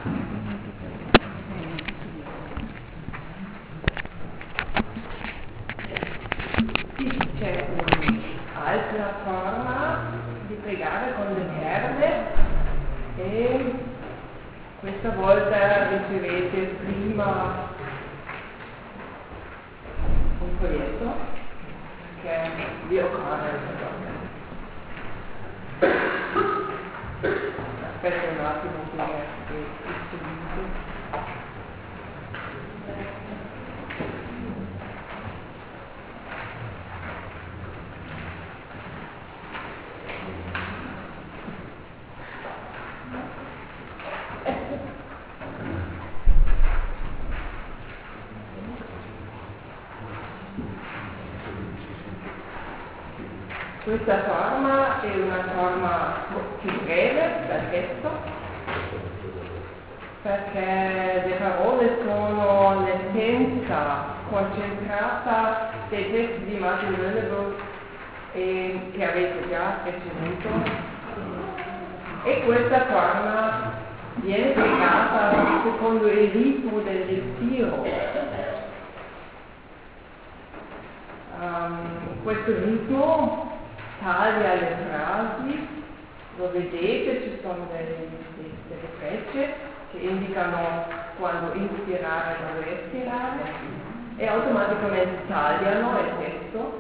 C'è un'altra forma di pregare con le perle e questa volta ricevete prima un foglietto che vi occorre aspetta un attimo che distribuisco. Questa forma è una forma più breve dal testo, perché le parole sono l'essenza concentrata dei testi di Martin Lönneböck che avete già ricevuto, e questa forma viene pregata secondo il ritmo del respiro. Questo ritmo taglia le frasi, lo vedete, ci sono delle frecce che indicano quando inspirare e quando espirare, e automaticamente tagliano il testo,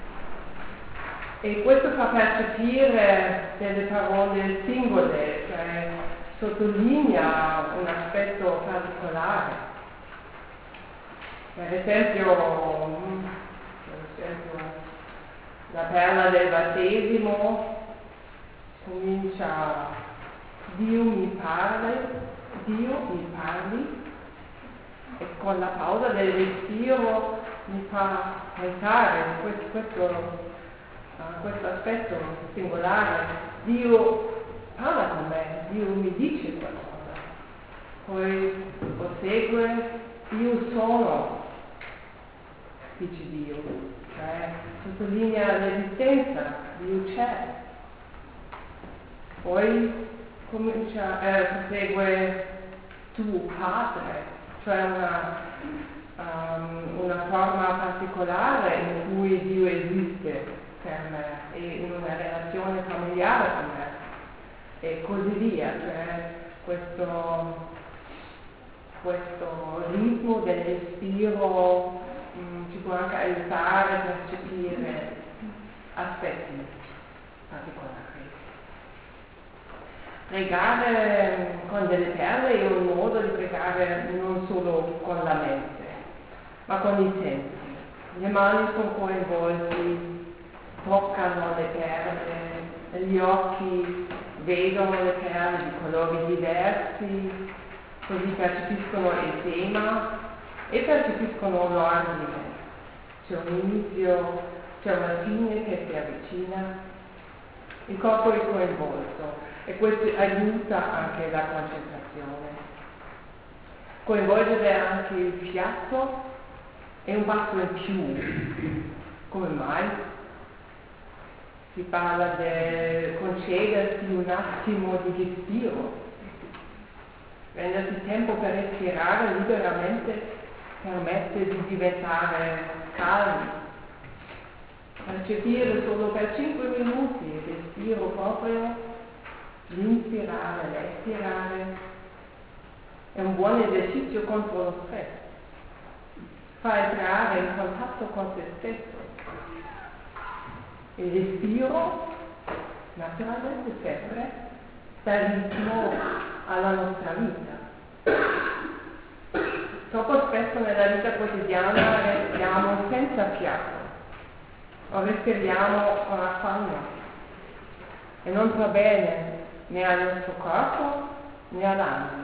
e questo fa percepire delle parole singole, cioè sottolinea un aspetto particolare. Per esempio la perla del battesimo comincia: Dio mi parli, e con la pausa del respiro mi fa pensare questo aspetto singolare. Dio parla con me, Dio mi dice qualcosa. Poi prosegue: io sono, dice Dio, cioè sottolinea l'esistenza, Dio c'è. Poi prosegue: tu padre, cioè una forma particolare in cui Dio esiste per me e in una relazione familiare con me, e così via. Cioè questo ritmo del respiro ci può anche aiutare a percepire aspetti particolari. Pregare con delle perle è un modo di pregare non solo con la mente, ma con i sensi. Le mani sono coinvolti, toccano le perle, gli occhi vedono le perle di colori diversi, così percepiscono il tema e percepiscono l'ordine. C'è un inizio, c'è una fine che si avvicina, il corpo è coinvolto e questo aiuta anche la concentrazione. Coinvolgere anche il fiato è un passo in più. Come mai? Si parla del concedersi un attimo di respiro, prendersi tempo per respirare liberamente permette di diventare calmi, percepire solo per 5 minuti il respiro proprio, l'inspirare, l'espirare. È un buon esercizio contro lo stress, fa entrare in contatto con se stesso. Il respiro naturalmente sempre dà ritmo alla nostra vita. Troppo spesso nella vita quotidiana respiriamo senza fiato o respiriamo con affanno e non fa bene né al nostro corpo né all'anima.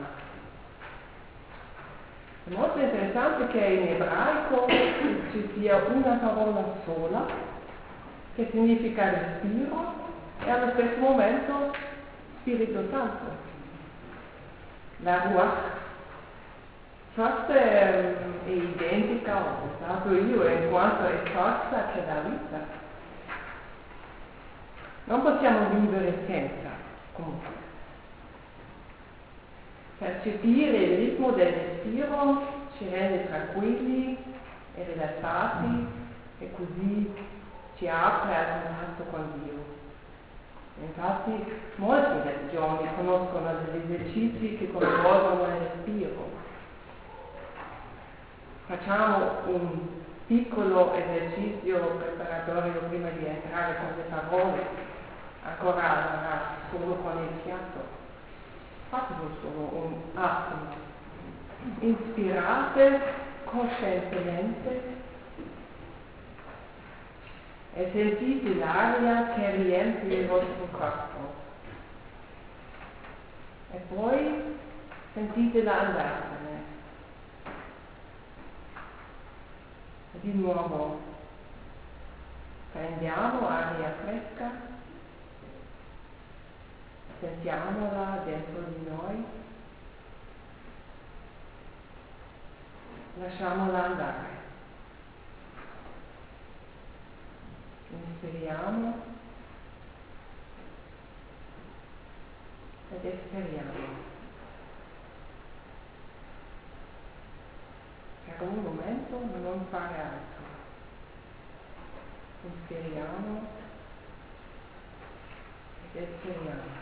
È molto interessante che in ebraico ci sia una parola sola che significa respiro e allo stesso momento Spirito Santo. La Ruach forse è identica, ho pensato io, in quanto è forza che dà vita. Non possiamo vivere senza, comunque. Percepire il ritmo del respiro ci rende tranquilli e rilassati e così ci apre al contatto con Dio. Infatti molte religioni conoscono degli esercizi che coinvolgono il respiro. Facciamo un piccolo esercizio preparatorio prima di entrare con le parole, ancora solo con il fiato. Fatelo solo un attimo. Inspirate coscientemente e sentite l'aria che riempie il vostro corpo. E poi sentitela andarsene. E di nuovo prendiamo aria fresca, sentiamola dentro di noi, lasciamola andare. Inspiriamo ed espiriamo. Per un momento non fare altro. Inspiriamo ed espiriamo.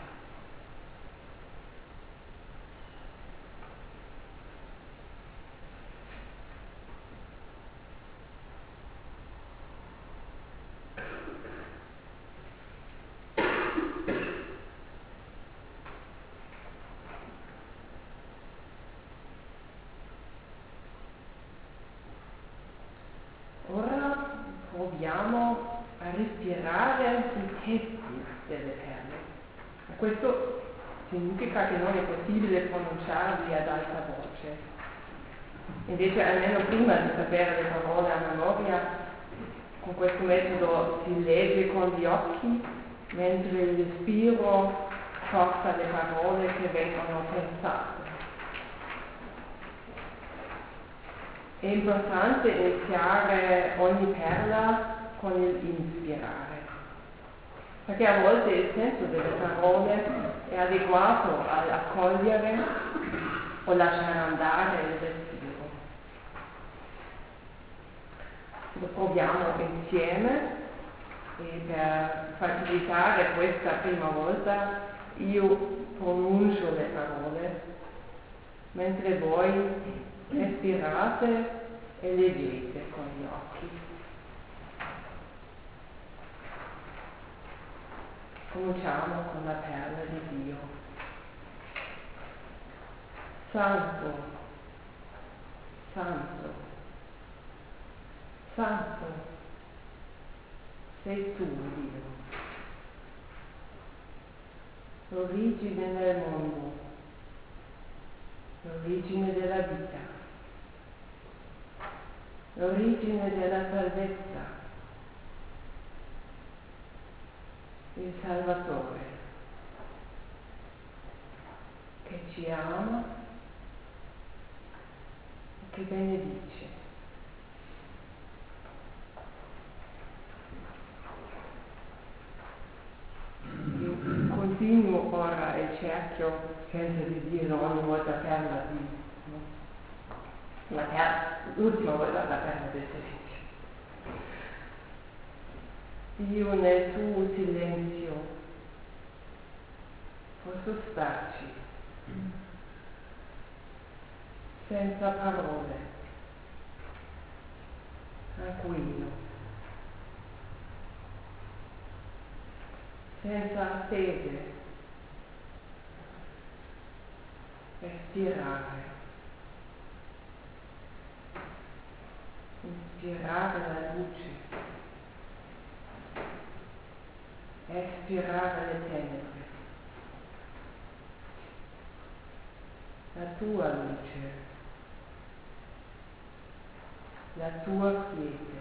Ora proviamo a respirare sui testi delle perle. Questo significa che non è possibile pronunciarli ad alta voce. Invece, almeno prima di sapere le parole a memoria, con questo metodo si legge con gli occhi, mentre il respiro porta le parole che vengono pensate. È importante iniziare ogni perla con il inspirare, perché a volte il senso delle parole è adeguato ad accogliere o lasciare andare il respiro. Lo proviamo insieme e per facilitare questa prima volta io pronuncio le parole, mentre voi respirate e leggete con gli occhi. Cominciamo con la perla di Dio. Santo, santo, santo, sei tu, Dio, l'origine del mondo, l'origine della vita, l'origine della salvezza, il Salvatore, che ci ama e che benedice. Io continuo ora il cerchio senza di dire ogni volta perla di, no? L'ultima volta la perla del silenzio. Io nel tuo silenzio posso starci, senza parole, tranquillo, senza attese, respirare, inspirare la luce, espirare le tenebre, la tua luce, la tua quiete.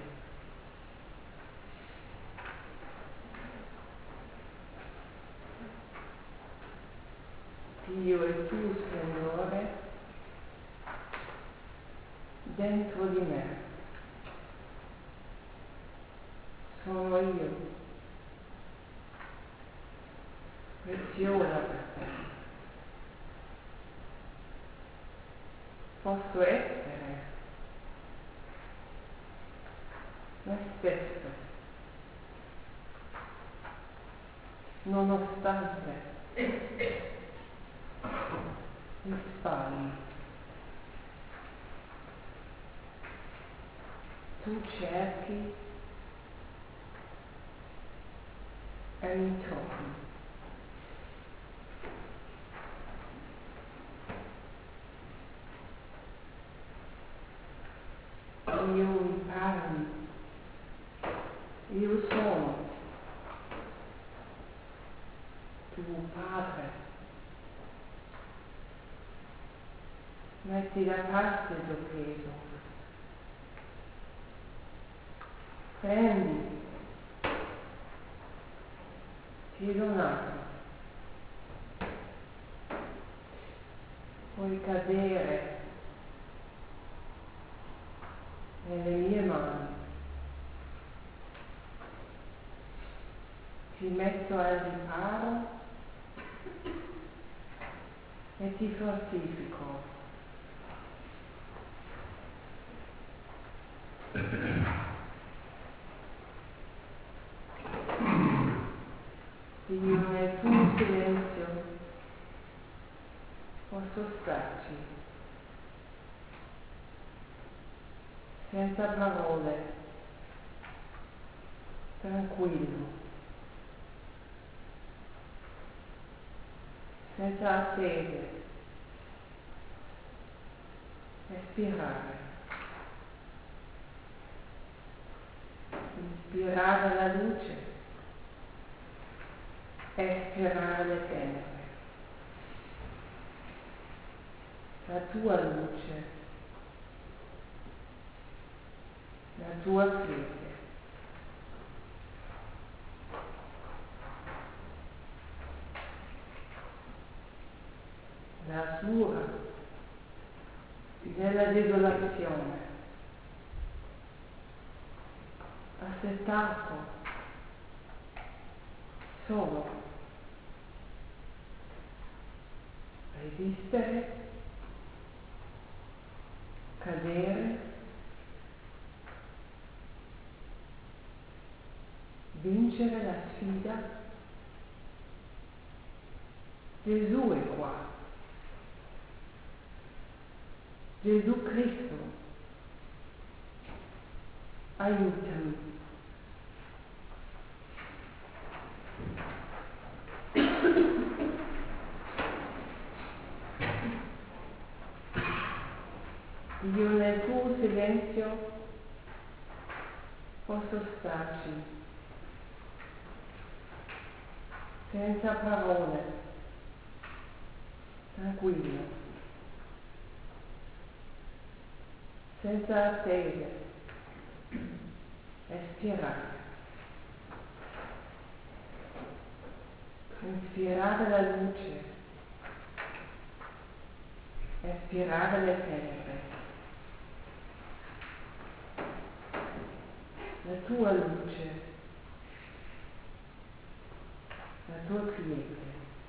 Dio il tuo splendore dentro di me. Sono io, preziosa per te. posso essere me stesso, nonostante gli sbagli. Tu cerchi e mi trovi. Io mi parli, io sono tuo padre. Metti da parte il tuo peso. Prendi, ti ho donato. Puoi cadere nelle mie mani. Ti metto al riparo e ti fortifico. Io nel tuo silenzio posso starci, senza parole, tranquillo, senza attese, respirare, inspirare la luce, espirare le tenebre. La tua luce, la tua quiete. La sua della desolazione, assetato, solo, resistere, cadere, vincere la sfida. Gesù è qua, Gesù Cristo, aiutami. Io nel tuo silenzio posso starci, senza parole, tranquillo, senza attese, respirare, inspirare la luce, espirare le tenebre. La tua luce, la tua quiete.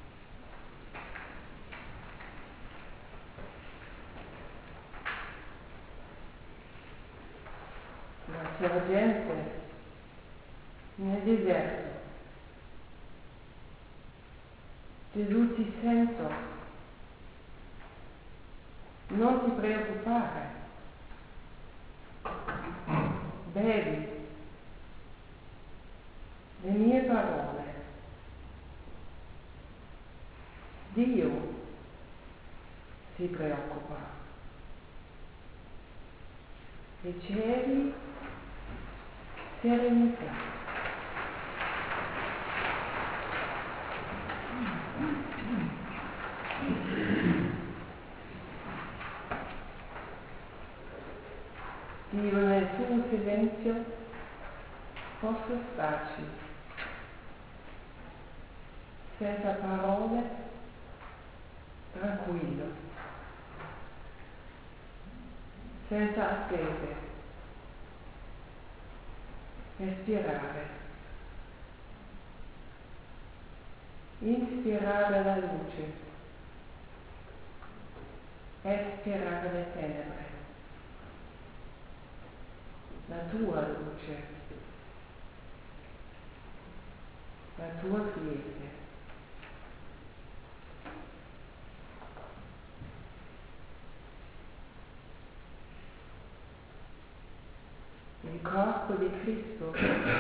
La sorgente nel deserto. Gesù, ti sento, non ti preoccupare, bevi le mie parole. Dio si preoccupa. Ricevi serenità. Io nel tuo silenzio posso starci, senza parole, tranquillo, senza attese, respirare, inspirare la luce, sperare le tenebre, la tua luce, la tua quiete. Il corpo di Cristo,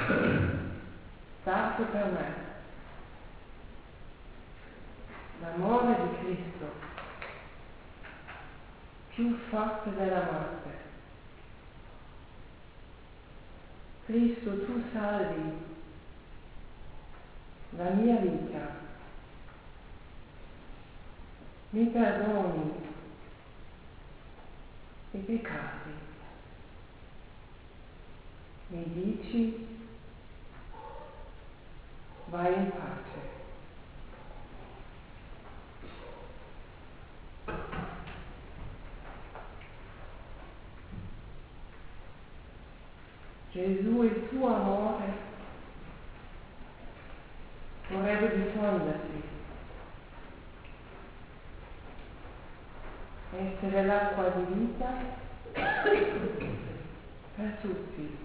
stato per me, l'amore di Cristo, più forte della morte. Cristo, tu salvi la mia vita, mi perdoni i peccati, mi dici vai in pace. Gesù, il tuo amore vorrebbe diffondersi, essere l'acqua di vita per tutti.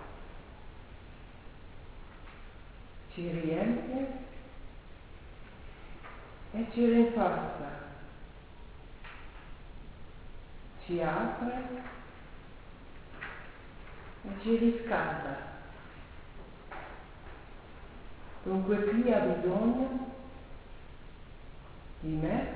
Ci riempie e ci rinforza, ci apre e ci riscalda. Dunque chi ha bisogno di me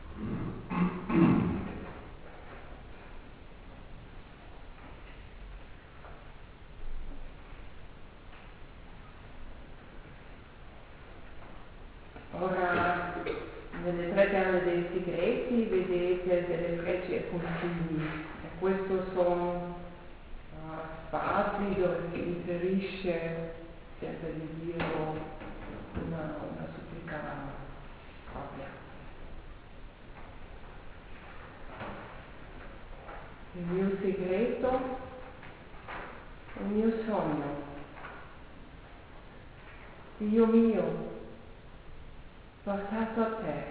ora nelle tre perle dei segreti vedete delle frecce e puntini e questo sono spazi dove si inserisce senza di dirlo una supplica propria. Il mio segreto, il mio sogno, Dio mio, portato a te,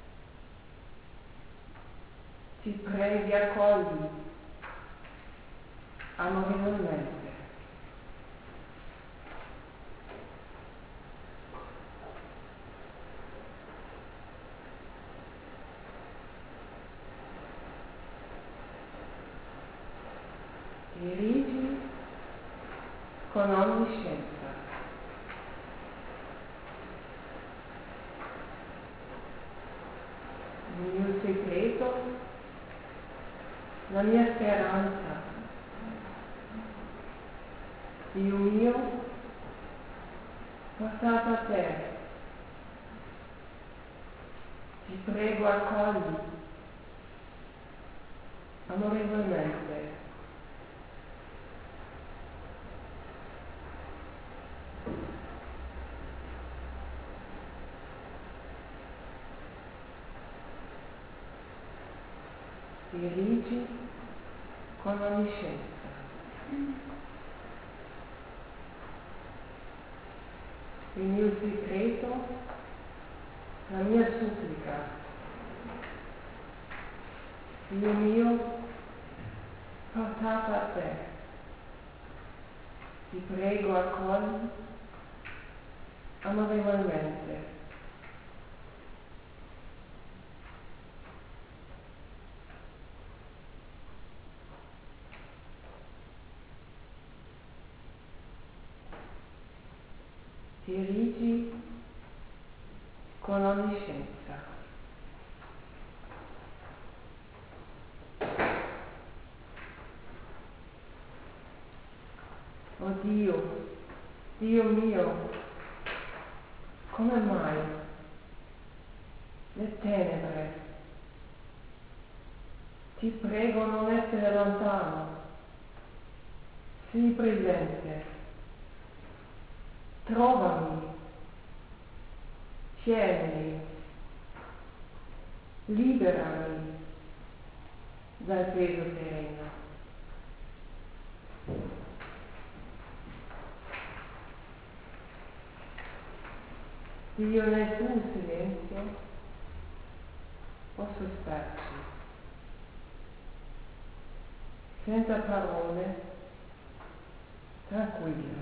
ti pregi, accogli amorevolmente. Dirigi con onniscienza. Il mio segreto, la mia speranza. Dio mio, portato a te, ti prego accogli amorevolmente. Dirigi con onniscienza. Il mio segreto, la mia supplica. Dio mio, portato a te, ti prego accogli amorevolmente. Dirigi con onniscienza. Oh Dio, Dio mio, come mai le tenebre? Ti prego non essere lontano, sii presente, trovami, tienimi, liberami dal peso terreno. Dio, nel tuo silenzio posso starci. senza parole, tranquilla,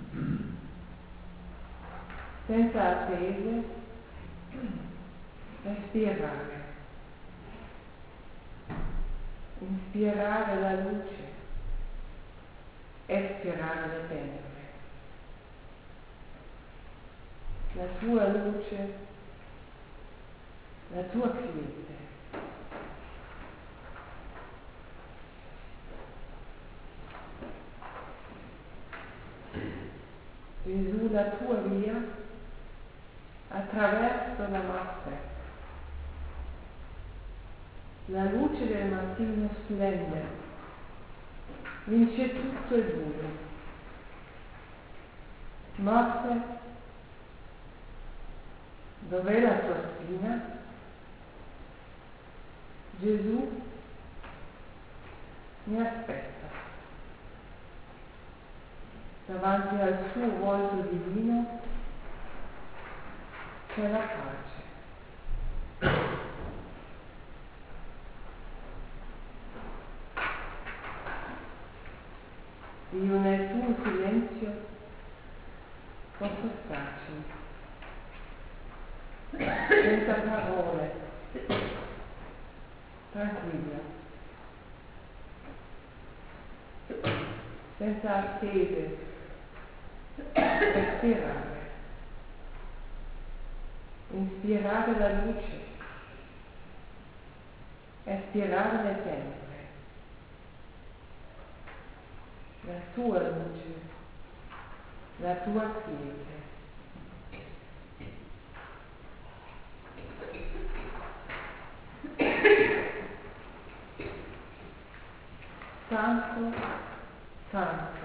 senza attese, respirare, inspirare la luce, espirare le tenebre. La tua luce, la tua quiete. Gesù, la tua via attraverso la notte. La luce del mattino splende, vince tutto il buio. Notte, dov'è la tua spina? Gesù mi aspetta. Davanti al suo volto divino c'è la pace. Io nel tuo silenzio posso starci, senza parole, tranquilla, senza attese, respirare, inspirare la luce, espirare le tenebre, la tua luce, la tua quiete. Santo, santo,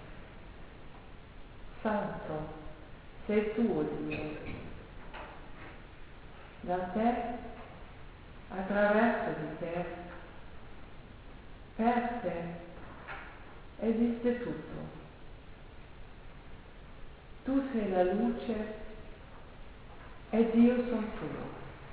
santo, sei tu, Dio. Da te, attraverso di te, per te, esiste tutto. Tu sei la luce ed io sono tuo.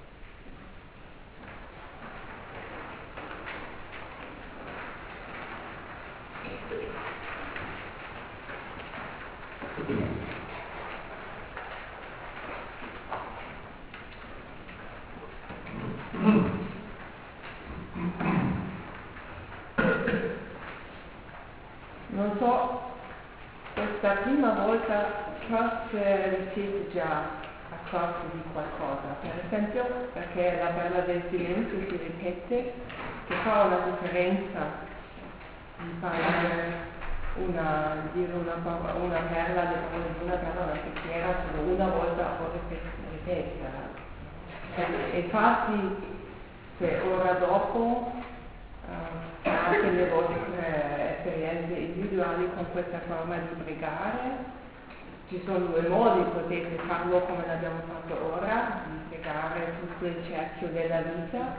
Non so, questa prima volta forse vi siete già accorti di qualcosa, per esempio perché la perla del silenzio si ripete, che fa una differenza di parlare dire una perla, le parole di una perla, una preghiera solo una volta o ripeterla. Infatti, se ora dopo anche le vostre esperienze individuali con questa forma di pregare, ci sono due modi: potete farlo come l'abbiamo fatto ora, di pregare tutto il cerchio della vita,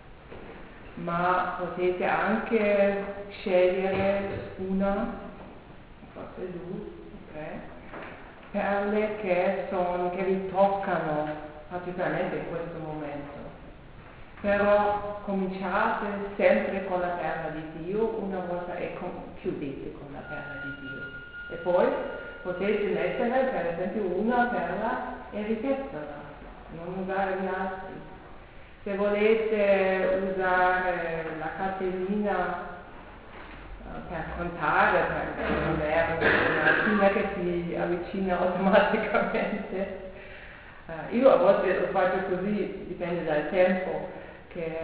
ma potete anche scegliere una, forse due, tre, perle che vi toccano particolarmente in questo momento. Però cominciate sempre con la perla di Dio una volta e chiudete con la perla di Dio. E poi potete mettere per esempio una perla e ripeterla, non usare gli altri. Se volete usare la cartellina per contare, per non avere una fine che si avvicina automaticamente, io a volte lo faccio così, dipende dal tempo, che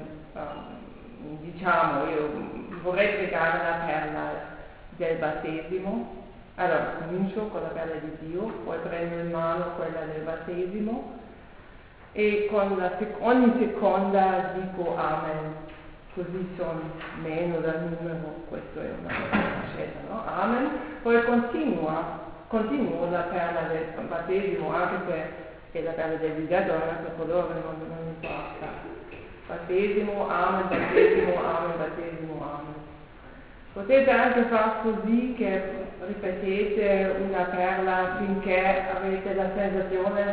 diciamo io vorrei pregare la perla del battesimo. Allora comincio con la perla di Dio, poi prendo in mano quella del battesimo e con ogni seconda dico Amen, così sono meno dal numero, questo è una scelta, no? Amen. Poi continuo la perla del battesimo, anche se la perla del vigatore, per coloro non importa. Battesimo, Amen, battesimo, Amen, battesimo, Amen. Potete anche far così che ripetete una perla finché avete la sensazione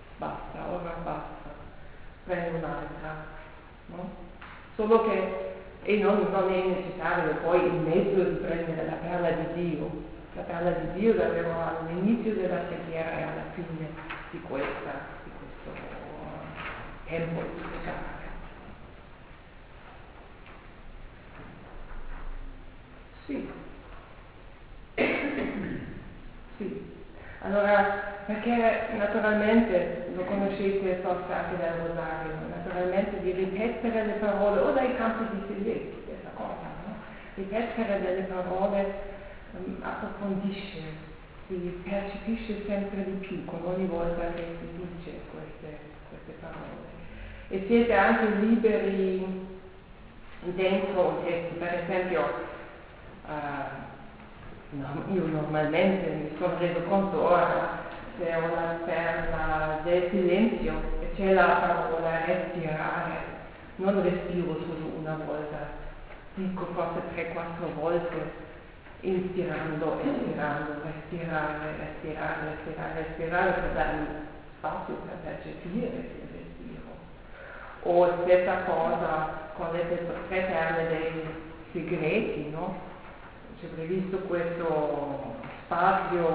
basta, ora basta, prendo un'altra, no? Solo che E non è necessario poi il mezzo di prendere la perla di Dio. La perla di Dio davvero all'inizio della preghiera e alla fine di questo tempo di pregare. Sì. Sì. Allora, perché naturalmente, lo conoscete forse anche dal rosario, naturalmente di ripetere le parole, o dai campi di Silvestri, stessa cosa, no? Ripetere delle parole approfondisce, si percepisce sempre di più con ogni volta che si dice queste parole. E siete anche liberi dentro un testo, per esempio, io normalmente mi sono reso conto ora, se ho la perla del silenzio e c'è la parola respirare, non respiro solo una volta, dico forse 3-4 volte, inspirando, espirando, respirare per darmi spazio per percepire il respiro. O stessa cosa con le 3 perle dei segreti, no? C'è previsto questo spazio,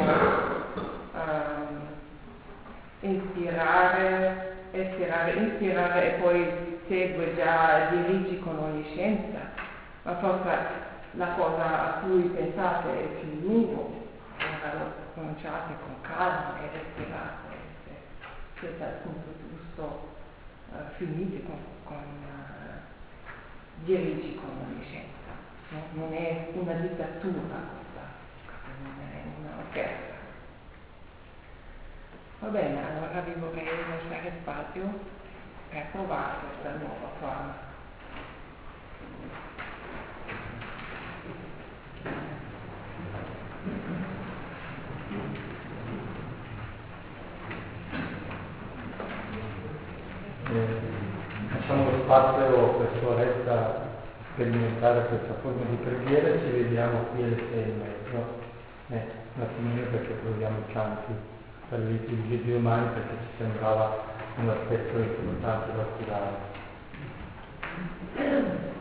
inspirare, espirare, inspirare e poi segue già dirigi con onniscienza, ma forse la cosa a cui pensate è più lungo, allora lo pronunciate con calma e respirate, se dal punto giusto finite con dirigi con onniscienza. No? Non è una dittatura questa, non è una offerta. Va bene, allora vi vorrei lasciare spazio per provare questa nuova forma. Facciamo lo spazio per quest'oretta sperimentare questa forma di preghiera e ci vediamo qui alle 6:30. Un attimino perché proviamo i canti per le liturgie di domani perché ci sembrava un aspetto importante da curare.